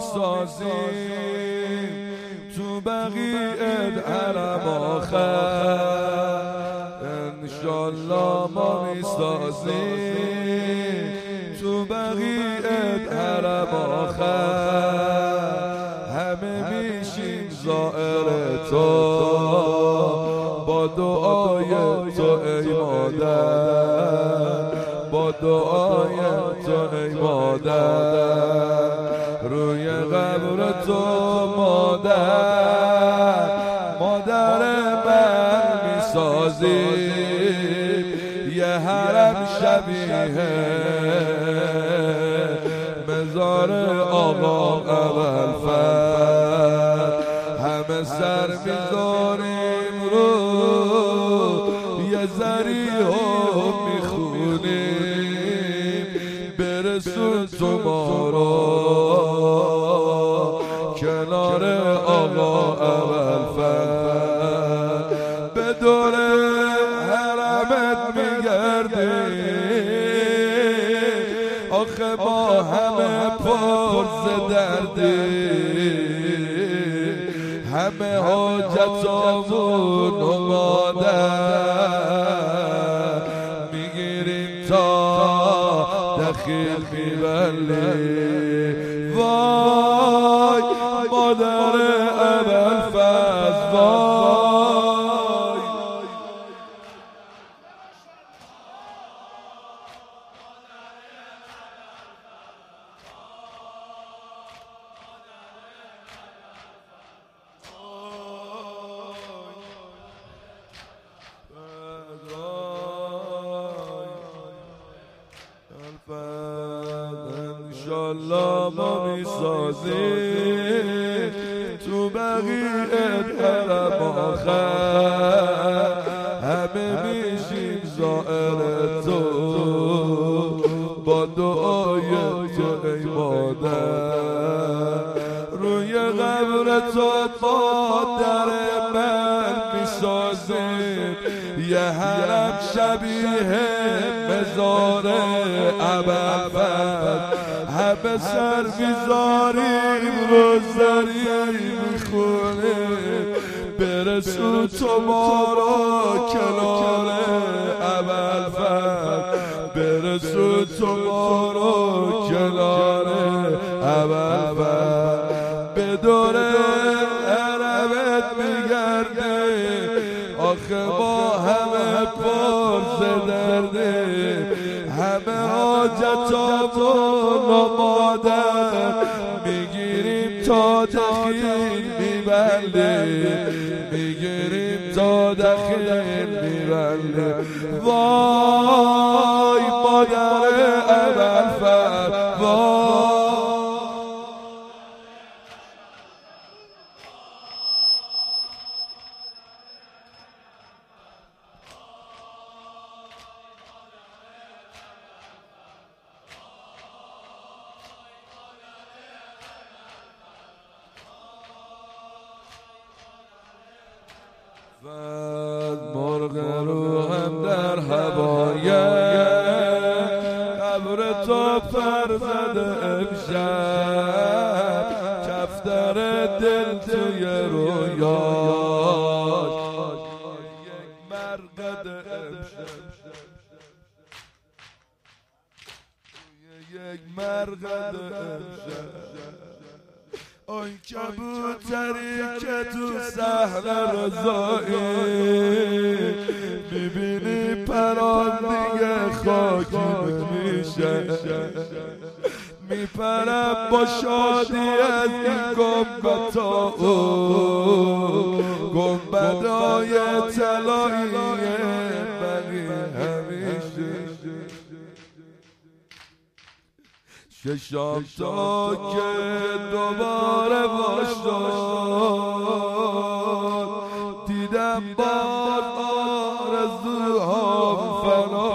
میسازیم تو بقیه حرم آخر، انشالله ما میسازیم تو بقیه حرم آخر، همه میشیم زائر تو با دعای تو ای مادر، با دعای تو ای مادر، روی قبر تو مادر من میسازیم یه حرم شبیه مزار آقا ابوالفضل، همه سر میذاریم رو یه ذریح میخونیم، برسون تو ما رو کنار آقا ابوالفضل، به دور حرمت میگردیم آخه با همه پر ز دردیم، همه حاجتامون و مادر میگیریم تا دخیل میبلیم، وای مادر ابوالفضل وای. انشالله ما میسازیم تو بقیه حرم آخر، همه میشیم زائر تو با دعای تو ای مادر، روی قبر تو مادر من میسازیم یه حرم شبیه مزار ابوالفضل، همه سر میذاریم روزاری میخونیم، برسون تو ما را کنار ابوالفضل، برسون تو ما را کنار ابوالفضل، به دور حرمت میگردیم آخه با همه پر ز دردیم، همه حاجتامون و مادر میگیریم تا دخیل میبندیم، میگیریم تا دخیل میبندیم، وای مادر ابوالفضل وای. مرغ روحم در هوای قبر تو پر زده امشب، کفتر دل توی رویاش یک مرقد امشب، یک مرقد امشب، آی کبوتری که تو صحن رضایی میبینی پرندگی خاکی نمیشه، میپرم با شادی از این گنبدها گنبدهای طلایی منی همیشه، ششم تا که دوباره باش داد، دیدم باز آرزوهام فنا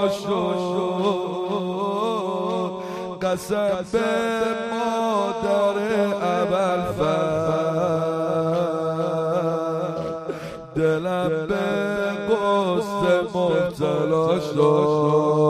شد، قسم به مادر ابوالفضل دلم به قصه مبتلا شد.